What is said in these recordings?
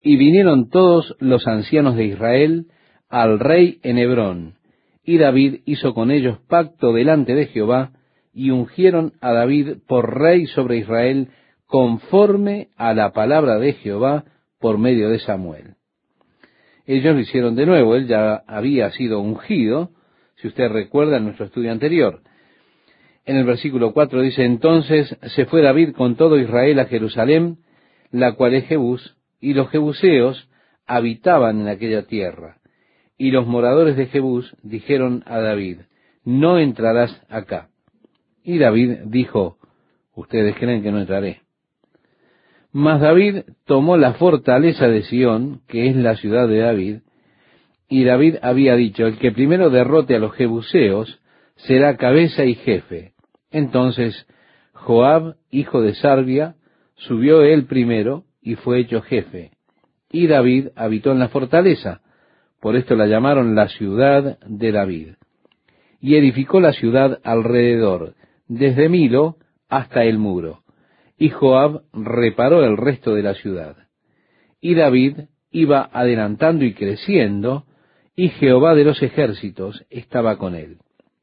Y vinieron todos los ancianos de Israel al rey en Hebrón, y David hizo con ellos pacto delante de Jehová, y ungieron a David por rey sobre Israel, conforme a la palabra de Jehová por medio de Samuel. Ellos lo hicieron de nuevo, él ya había sido ungido, si usted recuerda en nuestro estudio anterior. En el versículo 4 dice: entonces se fue David con todo Israel a Jerusalén, la cual es Jebús, y los jebuseos habitaban en aquella tierra. Y los moradores de Jebús dijeron a David: no entrarás acá. Y David dijo: ustedes creen que no entraré. Mas David tomó la fortaleza de Sión, que es la ciudad de David, y David había dicho: el que primero derrote a los jebuseos será cabeza y jefe. Entonces Joab, hijo de Sarvia, subió él primero y fue hecho jefe. Y David habitó en la fortaleza, por esto la llamaron la ciudad de David. Y edificó la ciudad alrededor, desde Milo hasta el muro. Y Joab reparó el resto de la ciudad. Y David iba adelantando y creciendo, y Jehová de los ejércitos estaba con él.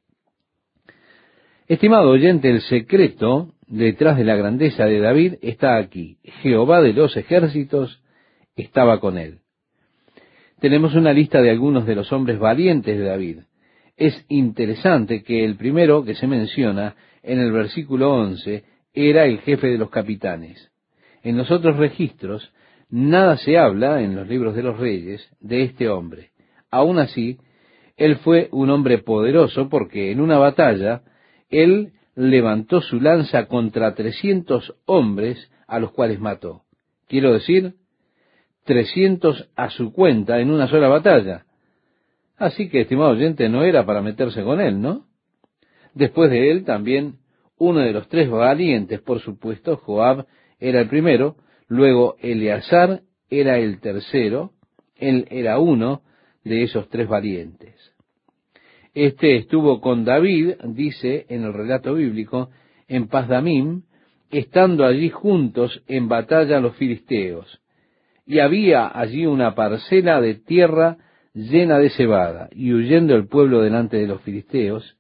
Estimado oyente, el secreto detrás de la grandeza de David está aquí. Jehová de los ejércitos estaba con él. Tenemos una lista de algunos de los hombres valientes de David. Es interesante que el primero que se menciona en el versículo 11 era el jefe de los capitanes. En los otros registros, nada se habla en los libros de los reyes de este hombre. Aún así, él fue un hombre poderoso porque en una batalla, él levantó su lanza contra 300 hombres a los cuales mató. Quiero decir, 300 a su cuenta en una sola batalla. Así que, estimado oyente, no era para meterse con él, ¿no? Después de él también uno de los tres valientes, por supuesto, Joab era el primero, luego Eleazar era el tercero, él era uno de esos tres valientes. Este estuvo con David, dice en el relato bíblico, en Pasdamim, estando allí juntos en batalla los filisteos. Y había allí una parcela de tierra llena de cebada, y huyendo el pueblo delante de los filisteos.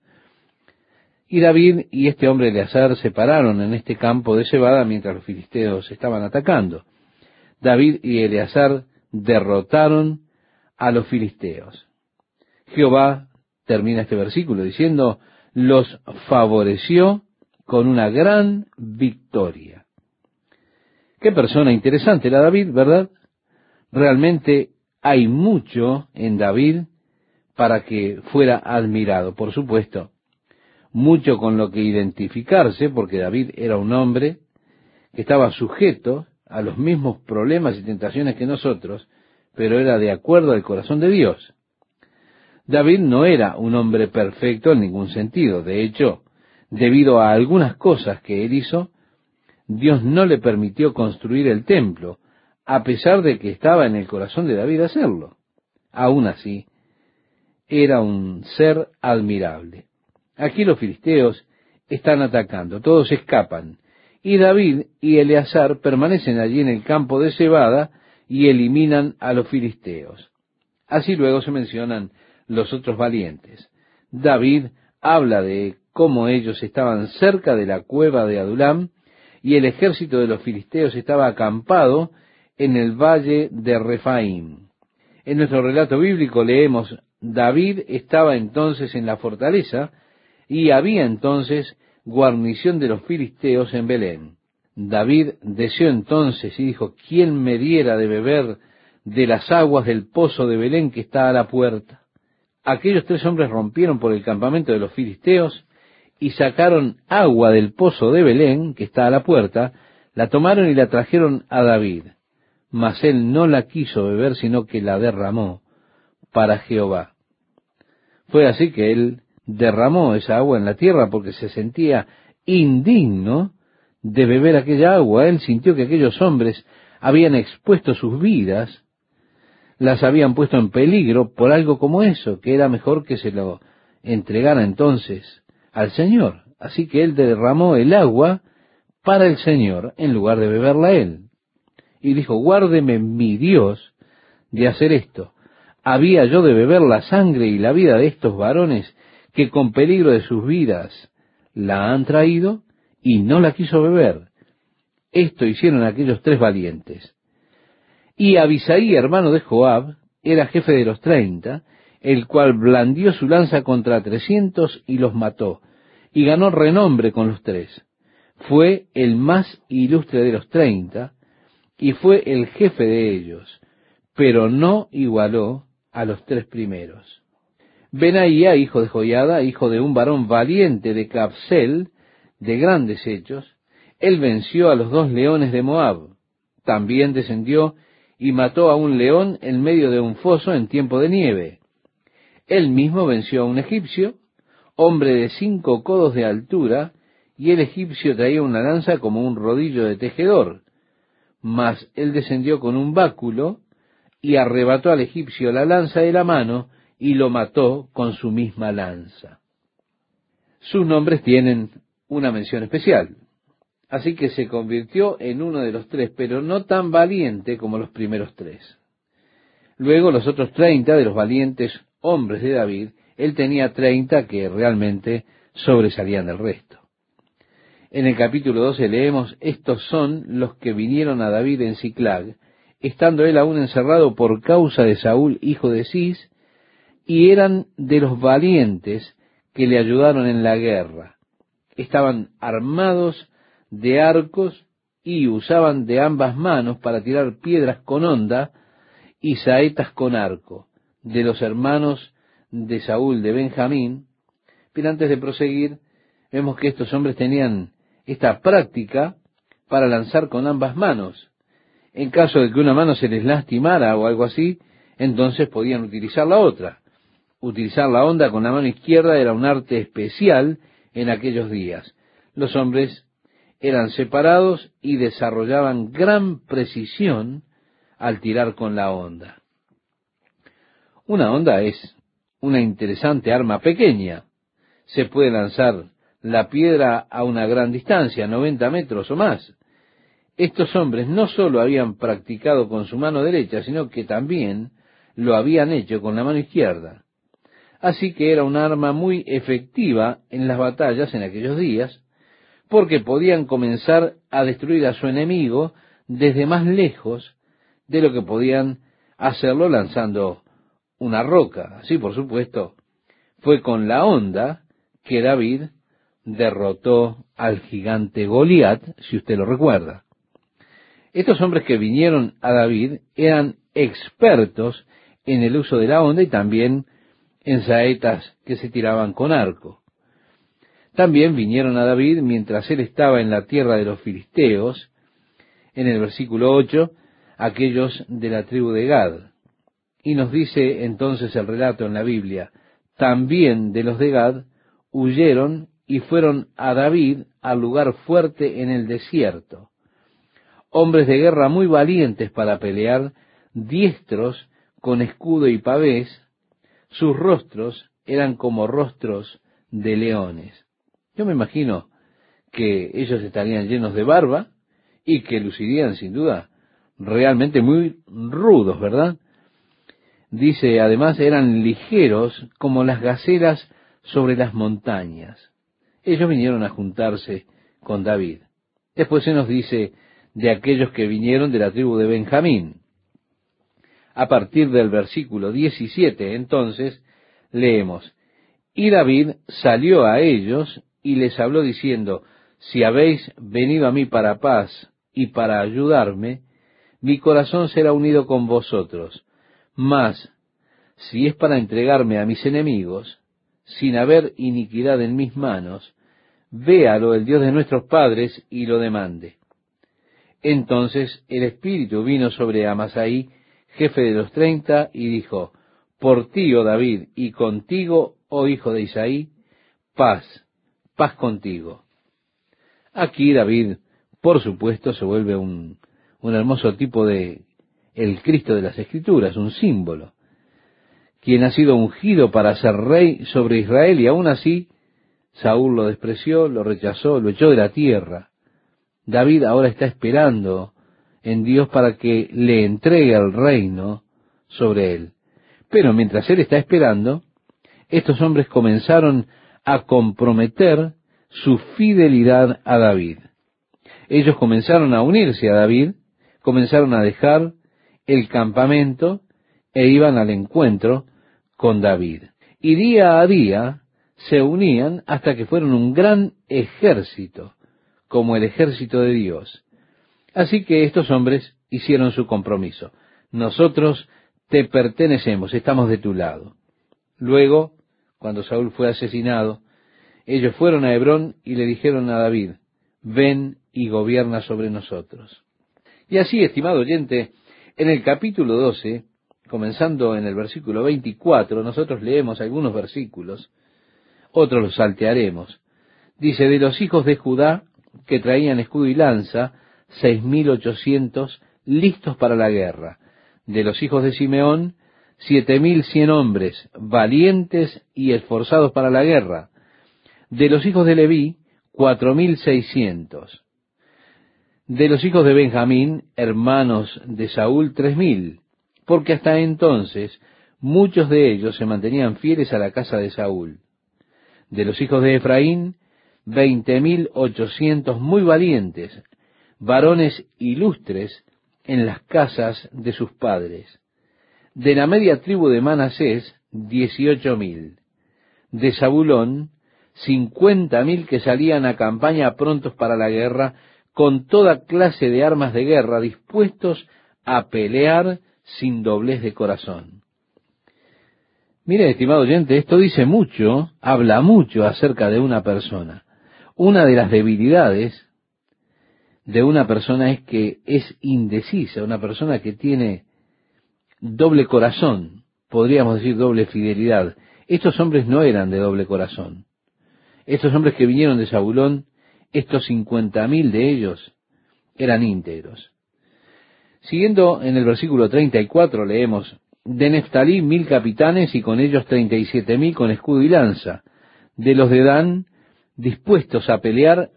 Y David y este hombre Eleazar se pararon en este campo de cebada mientras los filisteos estaban atacando. David y Eleazar derrotaron a los filisteos. Jehová termina este versículo diciendo: los favoreció con una gran victoria. Qué persona interesante era David, ¿verdad? Realmente hay mucho en David para que fuera admirado, por supuesto. Mucho con lo que identificarse, porque David era un hombre que estaba sujeto a los mismos problemas y tentaciones que nosotros, pero era de acuerdo al corazón de Dios. David no era un hombre perfecto en ningún sentido. De hecho, debido a algunas cosas que él hizo, Dios no le permitió construir el templo, a pesar de que estaba en el corazón de David hacerlo. Aún así, era un ser admirable. Aquí los filisteos están atacando, todos escapan, y David y Eleazar permanecen allí en el campo de cebada y eliminan a los filisteos. Así luego se mencionan los otros valientes. David habla de cómo ellos estaban cerca de la cueva de Adulam y el ejército de los filisteos estaba acampado en el valle de Refaim. En nuestro relato bíblico leemos: David estaba entonces en la fortaleza y había entonces guarnición de los filisteos en Belén. David deseó entonces y dijo: ¿quién me diera de beber de las aguas del pozo de Belén que está a la puerta? Aquellos tres hombres rompieron por el campamento de los filisteos y sacaron agua del pozo de Belén, que está a la puerta, la tomaron y la trajeron a David. Mas él no la quiso beber, sino que la derramó para Jehová. Fue así que él derramó esa agua en la tierra porque se sentía indigno de beber aquella agua. Él sintió que aquellos hombres habían expuesto sus vidas, las habían puesto en peligro por algo como eso, que era mejor que se lo entregara entonces al Señor. Así que él derramó el agua para el Señor en lugar de beberla él. y dijo, guárdeme mi Dios de hacer esto. ¿Había yo de beber la sangre y la vida de estos varones que con peligro de sus vidas la han traído? Y no la quiso beber. Esto hicieron aquellos 3 valientes. Y Abisai, hermano de Joab, era jefe de los 30, el cual blandió su lanza contra 300 y los mató, y ganó renombre con los 3. Fue el más ilustre de los 30, y fue el jefe de ellos, pero no igualó a los 3 primeros. Benaía, hijo de Joiada, hijo de un varón valiente de Capsel, de grandes hechos, él venció a los 2 leones de Moab. También descendió y mató a un león en medio de un foso en tiempo de nieve. Él mismo venció a un egipcio, hombre de 5 codos de altura, y el egipcio traía una lanza como un rodillo de tejedor. Mas él descendió con un báculo y arrebató al egipcio la lanza de la mano y lo mató con su misma lanza. Sus nombres tienen una mención especial. Así que se convirtió en uno de los 3, pero no tan valiente como los primeros 3. Luego los otros 30 de los valientes hombres de David, él tenía 30 que realmente sobresalían del resto. En el capítulo 12 leemos, estos son los que vinieron a David en Siclag, estando él aún encerrado por causa de Saúl, hijo de Cis, y eran de los valientes que le ayudaron en la guerra. Estaban armados de arcos y usaban de ambas manos para tirar piedras con honda y saetas con arco, de los hermanos de Saúl de Benjamín. Pero antes de proseguir, vemos que estos hombres tenían esta práctica para lanzar con ambas manos. En caso de que una mano se les lastimara o algo así, entonces podían utilizar la otra. Utilizar la honda con la mano izquierda era un arte especial en aquellos días. Los hombres eran separados y desarrollaban gran precisión al tirar con la honda. Una honda es una interesante arma pequeña. Se puede lanzar la piedra a una gran distancia, 90 metros o más. Estos hombres no solo habían practicado con su mano derecha, sino que también lo habían hecho con la mano izquierda. Así que era un arma muy efectiva en las batallas en aquellos días, porque podían comenzar a destruir a su enemigo desde más lejos de lo que podían hacerlo lanzando una roca. Así, por supuesto, fue con la honda que David derrotó al gigante Goliat, si usted lo recuerda. Estos hombres que vinieron a David eran expertos en el uso de la honda y también en saetas que se tiraban con arco. También vinieron a David mientras él estaba en la tierra de los filisteos, en el versículo 8, aquellos de la tribu de Gad. Y nos dice entonces el relato en la Biblia, también de los de Gad huyeron y fueron a David al lugar fuerte en el desierto. Hombres de guerra muy valientes para pelear, diestros con escudo y pavés, sus rostros eran como rostros de leones. Yo me imagino que ellos estarían llenos de barba y que lucirían sin duda realmente muy rudos, ¿verdad? Dice, además, eran ligeros como las gacelas sobre las montañas. Ellos vinieron a juntarse con David. Después se nos dice de aquellos que vinieron de la tribu de Benjamín. A partir del versículo 17, entonces, leemos, y David salió a ellos y les habló diciendo, si habéis venido a mí para paz y para ayudarme, mi corazón será unido con vosotros. Mas, si es para entregarme a mis enemigos, sin haber iniquidad en mis manos, véalo el Dios de nuestros padres y lo demande. Entonces el Espíritu vino sobre Amasai, jefe de los 30, y dijo, por ti, oh David, y contigo, oh hijo de Isaí, paz, paz contigo. Aquí David, por supuesto, se vuelve un hermoso tipo de el Cristo de las Escrituras, un símbolo, quien ha sido ungido para ser rey sobre Israel, y aún así Saúl lo despreció, lo rechazó, lo echó de la tierra. David ahora está esperando en Dios para que le entregue el reino sobre él. Pero mientras él está esperando, estos hombres comenzaron a comprometer su fidelidad a David. Ellos comenzaron a unirse a David, comenzaron a dejar el campamento e iban al encuentro con David. Y día a día se unían hasta que fueron un gran ejército, como el ejército de Dios. Así que estos hombres hicieron su compromiso. Nosotros te pertenecemos, estamos de tu lado. Luego, cuando Saúl fue asesinado, ellos fueron a Hebrón y le dijeron a David, ven y gobierna sobre nosotros. Y así, estimado oyente, en el capítulo 12, comenzando en el versículo 24, nosotros leemos algunos versículos, otros los saltearemos. Dice, de los hijos de Judá, que traían escudo y lanza, 6.800 listos para la guerra. De los hijos de Simeón, 7.100 hombres, valientes y esforzados para la guerra. De los hijos de Leví, 4.600. De los hijos de Benjamín, hermanos de Saúl, 3.000, porque hasta entonces muchos de ellos se mantenían fieles a la casa de Saúl. De los hijos de Efraín, 20.800 muy valientes, varones ilustres en las casas de sus padres. De la media tribu de Manasés, 18.000. De Zabulón, 50.000 que salían a campaña prontos para la guerra, con toda clase de armas de guerra, dispuestos a pelear sin doblez de corazón. Mire, estimado oyente, esto dice mucho, habla mucho acerca de una persona. Una de las debilidades de una persona es que es indecisa, una persona que tiene doble corazón, podríamos decir doble fidelidad. Estos hombres no eran de doble corazón. Estos hombres que vinieron de Zabulón, estos 50.000 de ellos eran íntegros. Siguiendo en el versículo 34 leemos, de Neftalí 1.000 capitanes y con ellos 37.000 con escudo y lanza. De los de Dan, dispuestos a pelear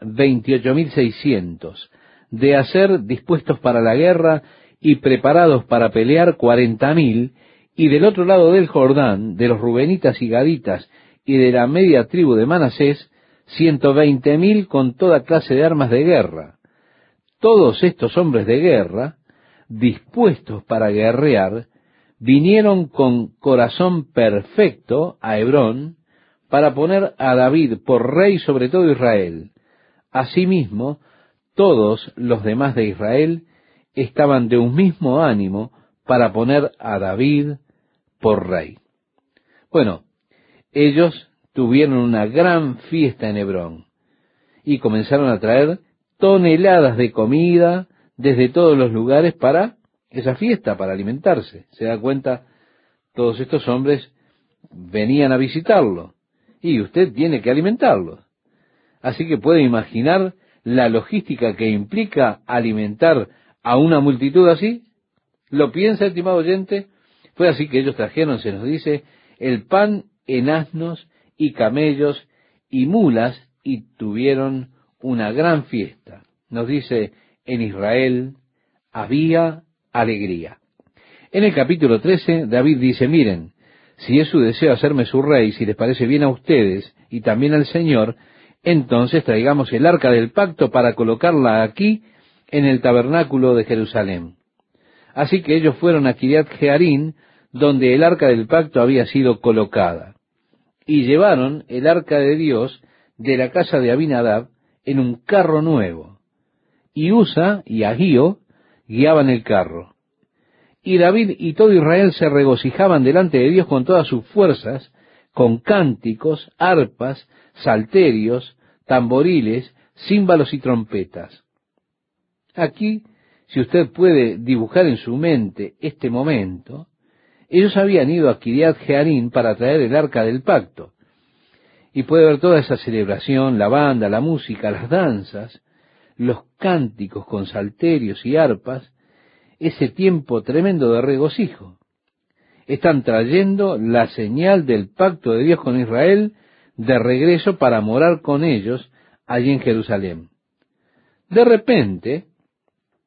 28.600. De Aser, dispuestos para la guerra y preparados para pelear 40.000. Y del otro lado del Jordán, de los rubenitas y gaditas y de la media tribu de Manasés, 120.000 con toda clase de armas de guerra. Todos estos hombres de guerra, dispuestos para guerrear, vinieron con corazón perfecto a Hebrón para poner a David por rey sobre todo Israel. Asimismo, todos los demás de Israel estaban de un mismo ánimo para poner a David por rey. Bueno, ellos tuvieron una gran fiesta en Hebrón y comenzaron a traer toneladas de comida desde todos los lugares para esa fiesta, para alimentarse. Se da cuenta, todos estos hombres venían a visitarlo y usted tiene que alimentarlos. Así que puede imaginar la logística que implica alimentar a una multitud así. ¿Lo piensa, estimado oyente? Fue así que ellos trajeron, se nos dice, el pan en asnos y camellos y mulas, y tuvieron una gran fiesta. Nos dice, en Israel había alegría. En el capítulo 13, David dice, miren, si es su deseo hacerme su rey, si les parece bien a ustedes y también al Señor, entonces traigamos el arca del pacto para colocarla aquí en el tabernáculo de Jerusalén. Así que ellos fueron a Kiriat Jearín, donde el arca del pacto había sido colocada, y llevaron el arca de Dios de la casa de Abinadab en un carro nuevo, y Usa y Agío guiaban el carro. Y David y todo Israel se regocijaban delante de Dios con todas sus fuerzas, con cánticos, arpas, salterios, tamboriles, címbalos y trompetas. Aquí, si usted puede dibujar en su mente este momento, ellos habían ido a Kiriat Jearín para traer el arca del pacto. Y puede ver toda esa celebración, la banda, la música, las danzas, los cánticos con salterios y arpas, ese tiempo tremendo de regocijo. Están trayendo la señal del pacto de Dios con Israel de regreso para morar con ellos allí en Jerusalén. De repente,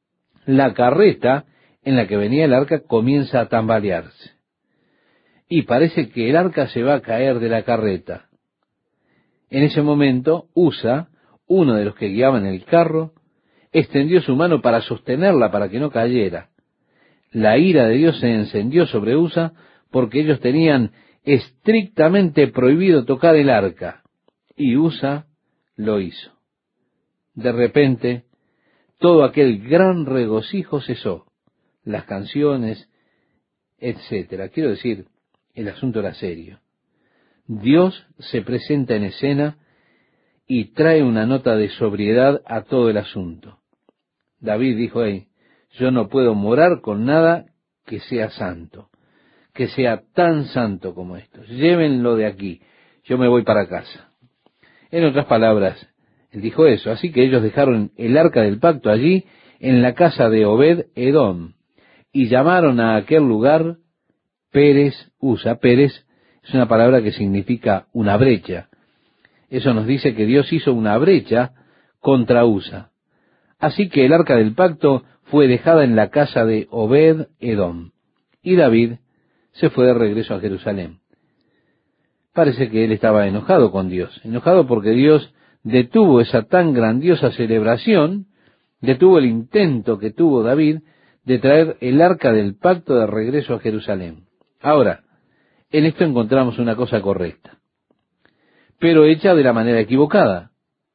la carreta en la que venía el arca comienza a tambalearse. Y parece que el arca se va a caer de la carreta. En ese momento, Usa, uno de los que guiaban el carro, extendió su mano para sostenerla para que no cayera. La ira de Dios se encendió sobre Usa porque ellos tenían estrictamente prohibido tocar el arca. Y Usa lo hizo. De repente, todo aquel gran regocijo cesó. Las canciones, etcétera. Quiero decir, el asunto era serio. Dios se presenta en escena y trae una nota de sobriedad a todo el asunto. David dijo: yo no puedo morar con nada que sea santo, que sea tan santo como esto. Llévenlo de aquí, yo me voy para casa. En otras palabras, él dijo eso. Así que ellos dejaron el arca del pacto allí en la casa de Obed Edom y llamaron a aquel lugar Pérez Usa. Pérez es una palabra que significa una brecha. Eso nos dice que Dios hizo una brecha contra Usa. Así que el arca del pacto fue dejada en la casa de Obed Edom. Y David se fue de regreso a Jerusalén. Parece que él estaba enojado con Dios. Enojado porque Dios detuvo esa tan grandiosa celebración, detuvo el intento que tuvo David de traer el arca del pacto de regreso a Jerusalén. Ahora, en esto encontramos una cosa correcta, pero hecha de la manera equivocada.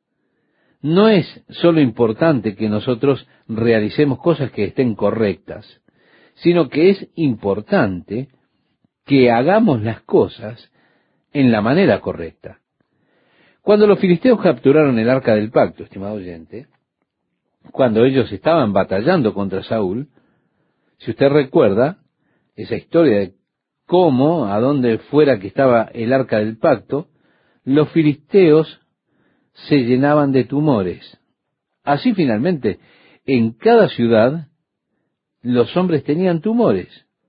No es solo importante que nosotros realicemos cosas que estén correctas, sino que es importante que hagamos las cosas en la manera correcta. Cuando los filisteos capturaron el arca del pacto, estimado oyente, cuando ellos estaban batallando contra Saúl, si usted recuerda esa historia de cómo, a donde fuera que estaba el arca del pacto, los filisteos se llenaban de tumores. Así finalmente, en cada ciudad, los hombres tenían tumores.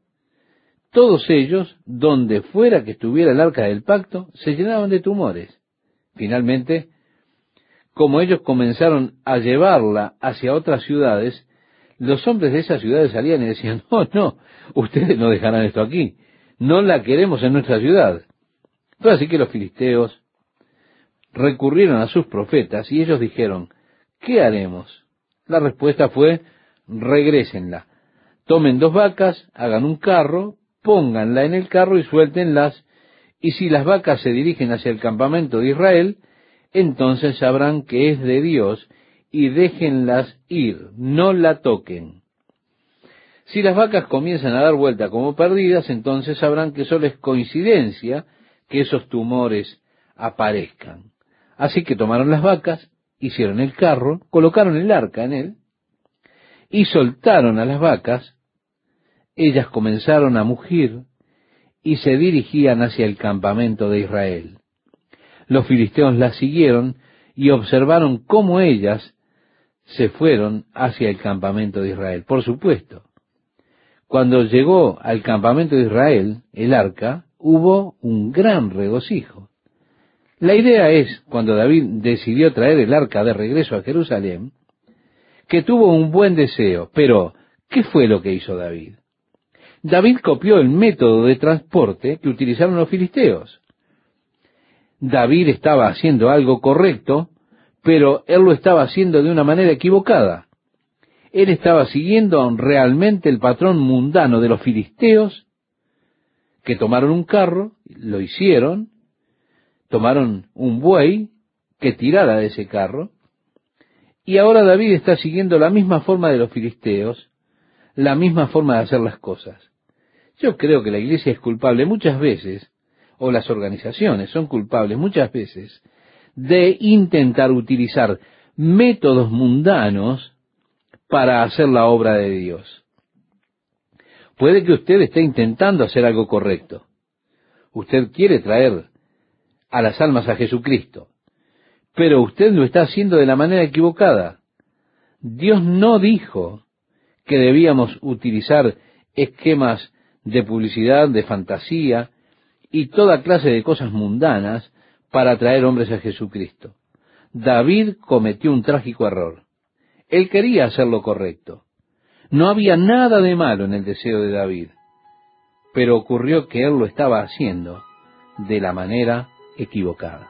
Todos ellos, donde fuera que estuviera el arca del pacto, se llenaban de tumores. Finalmente, como ellos comenzaron a llevarla hacia otras ciudades, los hombres de esas ciudades salían y decían: no, ustedes no dejarán esto aquí, no la queremos en nuestra ciudad. Fue así que los filisteos recurrieron a sus profetas y ellos dijeron: ¿qué haremos? La respuesta fue: regrésenla, tomen 2 vacas, hagan un carro, pónganla en el carro y suéltenlas, y si las vacas se dirigen hacia el campamento de Israel, entonces sabrán que es de Dios, y déjenlas ir, no la toquen. Si las vacas comienzan a dar vuelta como perdidas, entonces sabrán que solo es coincidencia que esos tumores aparezcan. Así que tomaron las vacas, hicieron el carro, colocaron el arca en él, y soltaron a las vacas. Ellas comenzaron a mugir y se dirigían hacia el campamento de Israel. Los filisteos las siguieron y observaron cómo ellas se fueron hacia el campamento de Israel. Por supuesto, cuando llegó al campamento de Israel el arca, hubo un gran regocijo. La idea es, cuando David decidió traer el arca de regreso a Jerusalén, que tuvo un buen deseo. Pero, ¿qué fue lo que hizo David? David copió el método de transporte que utilizaron los filisteos. David estaba haciendo algo correcto, pero él lo estaba haciendo de una manera equivocada. Él estaba siguiendo realmente el patrón mundano de los filisteos, que tomaron un carro, lo hicieron, tomaron un buey que tirara de ese carro, y ahora David está siguiendo la misma forma de los filisteos, la misma forma de hacer las cosas. Yo creo que la iglesia es culpable muchas veces, o las organizaciones son culpables muchas veces, de intentar utilizar métodos mundanos para hacer la obra de Dios. Puede que usted esté intentando hacer algo correcto. Usted quiere traer a las almas a Jesucristo, pero usted lo está haciendo de la manera equivocada. Dios no dijo que debíamos utilizar esquemas de publicidad, de fantasía y toda clase de cosas mundanas para atraer hombres a Jesucristo. David cometió un trágico error. Él quería hacer lo correcto. No había nada de malo en el deseo de David, pero ocurrió que él lo estaba haciendo de la manera equivocada.